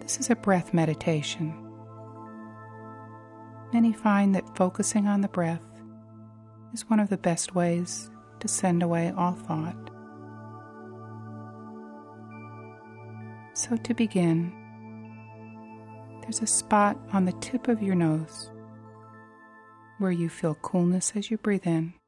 This is a breath meditation. Many find that focusing on the breath is one of the best ways to send away all thought. So to begin, there's a spot on the tip of your nose where you feel coolness as you breathe in